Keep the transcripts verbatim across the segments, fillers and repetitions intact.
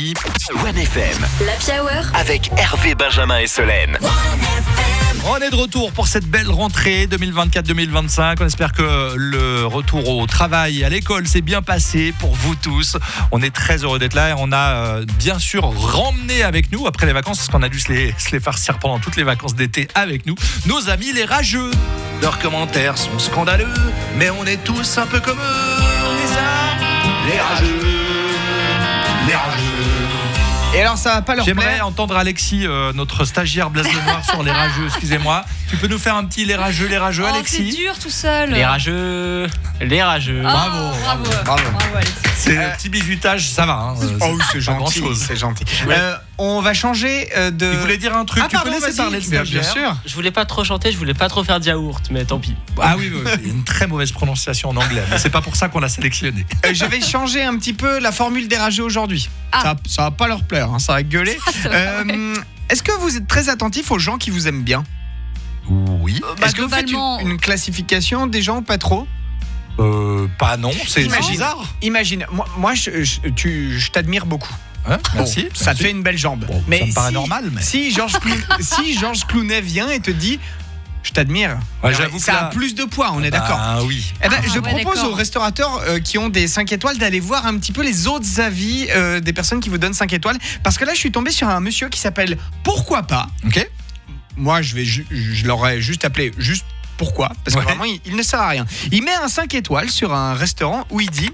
midi. One F M. L'Happy Hour Avec Hervé, Benjamin et Solène. On est de retour pour cette belle rentrée deux mille vingt-quatre deux mille vingt-cinq. On espère que le retour au travail et à l'école s'est bien passé pour vous tous. On est très heureux d'être là et on a euh, bien sûr ramené avec nous, après les vacances, parce qu'on a dû se les, se les farcir pendant toutes les vacances d'été avec nous, nos amis les rageux. Leurs commentaires sont scandaleux, mais on est tous un peu comme eux. On est ça, les rageux, les rageux. Et alors ça va pas leur J'aimerais plaire. entendre Alexis, euh, notre stagiaire Blaise de Noir sur les rageux, excusez-moi. Tu peux nous faire un petit les rageux, les rageux, Oh, Alexis? c'est dur tout seul. Les rageux, les rageux. Oh, Bravo, bravo, bravo. bravo, bravo, Alexis. C'est Euh, le petit bizutage, ça va. Hein, euh, Oh oui, c'est pas gentil, grand-chose. c'est gentil. Ouais. Euh, on va changer euh, de. Il voulait dire un truc, Ah, tu pardon, peux laisser vas-y. parler le Bien, bien stagiaire. sûr. Je voulais pas trop chanter, je voulais pas trop faire de yaourt, mais tant pis. Ah oui, oui, oui, il y a une très mauvaise prononciation en anglais, mais c'est pas pour ça qu'on l'a sélectionné. Euh, je vais changer un petit peu la formule des rageux aujourd'hui. Ah. Ça, ça va pas leur plaire, hein, ça va gueuler. Ça va, Euh, ouais. Est-ce que vous êtes très attentif aux gens qui vous aiment bien? Oui. Bah, Est-ce que vous faites globalement- une, une classification des gens ou pas trop? Euh, pas non, c'est c'est Imagine. bizarre. Imagine, moi, moi je, je- tu, je t'admire beaucoup. Hein, merci. Bon, ça te fait une belle jambe. Bon, mais ça me paraît si, normal, mais. si Georges Clooney, si Georges Clooney vient et te dit je t'admire, Ouais, j'avoue ça que a là- plus de poids, on est d'accord. Ah oui. Eh ben, Ah, je ouais, propose d'accord. aux restaurateurs euh, qui ont des cinq étoiles d'aller voir un petit peu les autres avis euh, des personnes qui vous donnent cinq étoiles. Parce que là, je suis tombé sur un monsieur qui s'appelle Pourquoi pas. Ok. Moi, je, vais ju- je l'aurais juste appelé juste Pourquoi. Parce que Ouais. vraiment, il, il ne sert à rien. Il met un cinq étoiles sur un restaurant où il dit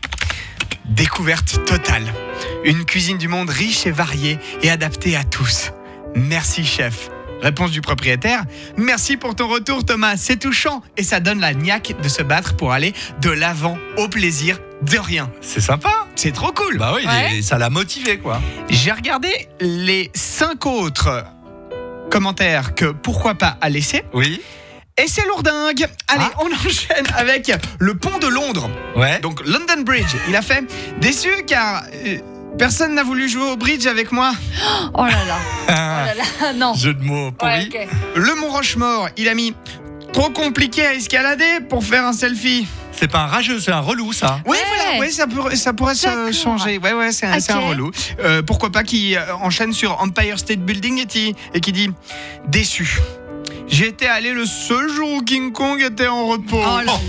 découverte totale. Une cuisine du monde riche et variée et adaptée à tous. Merci, chef. Réponse du propriétaire. Merci pour ton retour, Thomas. C'est touchant et ça donne la niaque de se battre pour aller de l'avant au plaisir de rien. C'est sympa. C'est trop cool. Bah oui, Ouais. il est- ça l'a motivé, quoi. J'ai regardé les cinq autres commentaires que Pourquoi pas a laissé Oui. et c'est lourdingue. Allez, Ah. on enchaîne avec le pont de Londres. Ouais. Donc London Bridge. Il a fait déçu car euh, personne n'a voulu jouer au bridge avec moi. Oh là là. Oh Ah, là là. Non. jeu de mots pourri. Ouais, ok. Le Mont Rochemort, il a mis trop compliqué à escalader pour faire un selfie. C'est pas un rageux, c'est un relou, ça. Oui, Ouais. voilà, ouais, ça, pourrait, ça pourrait se D'accord. changer. Ouais, ouais, c'est un, c'est un Ok. relou. Euh, pourquoi pas qui euh, enchaîne sur Empire State Building et qui, et qui dit déçu. J'étais allé le seul jour où King Kong était en repos. Oh là là.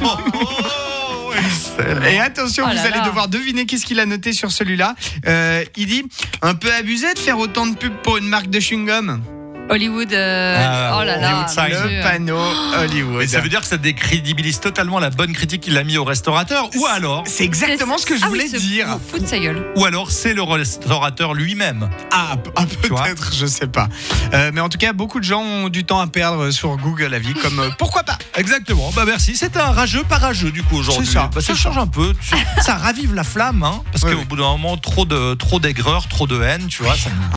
Oh, excellent. Et attention, Oh vous là allez là. devoir deviner qu'est-ce qu'il a noté sur celui-là. Euh, il dit un peu abusé de faire autant de pubs pour une marque de chewing-gum. Hollywood. euh, Ah, oh là là. Hollywood sign. mon Dieu. Le panneau Hollywood. Mais ça veut dire que ça décrédibilise totalement la bonne critique qu'il a mis au restaurateur, ou alors, C'est exactement ce que je Ah oui, voulais se dire. fout de sa gueule. ou alors c'est le restaurateur lui-même. Ah, ah, vois peut-être, je sais pas. Euh, mais en tout cas, beaucoup de gens ont du temps à perdre sur Google Avis, comme euh, pourquoi pas. Exactement. Bah merci. C'était un rageux pas rageux du coup aujourd'hui. C'est ça. Bah, ça change un peu. Ça ravive la flamme, hein, parce Oui, qu'au oui. bout d'un moment, trop de trop d'aigreur, trop de haine, tu vois, ça nous